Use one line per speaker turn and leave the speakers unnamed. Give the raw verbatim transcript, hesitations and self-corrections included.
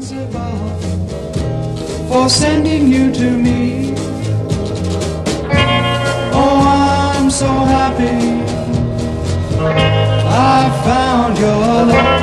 skies above for sending you to me. Oh, I'm so happy I found your love.